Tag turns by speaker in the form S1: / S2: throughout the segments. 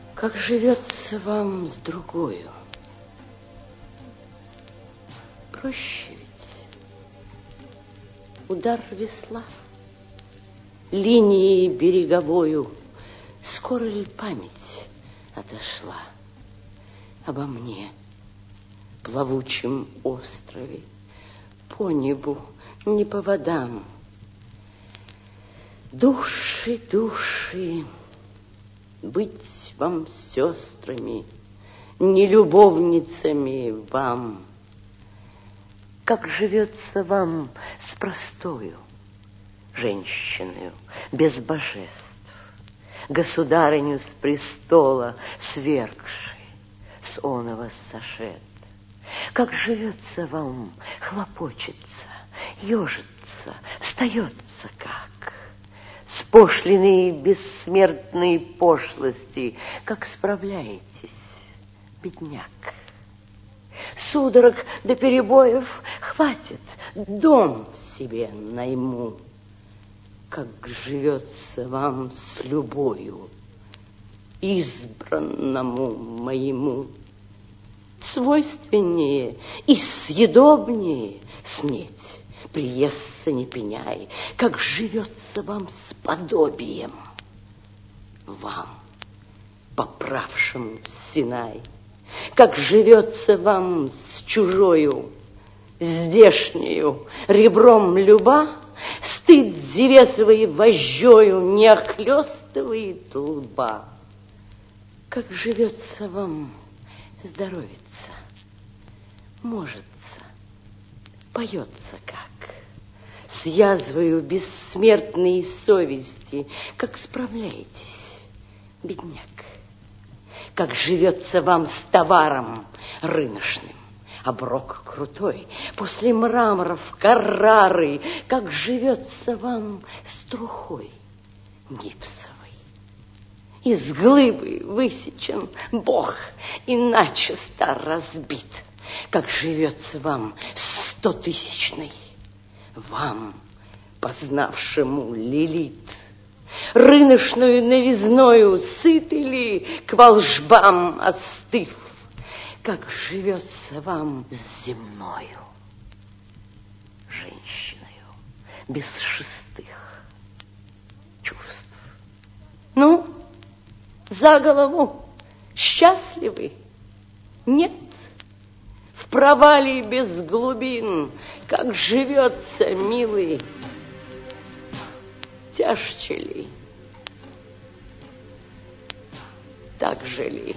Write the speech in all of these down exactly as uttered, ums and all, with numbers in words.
S1: Как живется вам с другою? Проще ведь. Удар весла, линией береговою, скоро ли память отошла обо мне, плавучем острове, по небу, не по водам? Души, души, быть вам сестрами, не любовницами вам. Как живется вам с простою женщиною, без божеств, государыню с престола свергшей, с оного сошед? Как живется вам, хлопочется, ежится, встается как? С пошлиной бессмертной пошлости, как справляетесь, бедняк? Судорог до перебоев хватит, дом себе найму. Как живется вам с любою, избранному моему? Свойственнее и съедобнее снеть, приестся не пеняй. Как живется вам с подобием, вам, поправшему Синай? Как живется вам с чужою, здешнею, ребром люба? Стыд зевесовой вожжою не охлёстывает лба. Как живется вам здоровится, можется, поется как? С язвою бессмертной совести, как справляетесь, бедняк? Как живется вам с товаром рыночным, оброк крутой, после мраморов Каррары? Как живется вам с трухой гипсовой? Из глыбы высечен Бог и начисто разбит. Как живется вам с стотысячной, вам, познавшему Лилит? Рыночную новизною сыты ли, к волжбам остыв? Как живется вам с земною женщиною, без шестых чувств? Ну, за голову счастливы? Нет? В провале без глубин, как живется, милый, тяжче ли? Так же ли,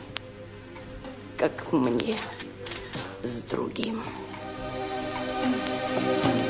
S1: как мне с другим?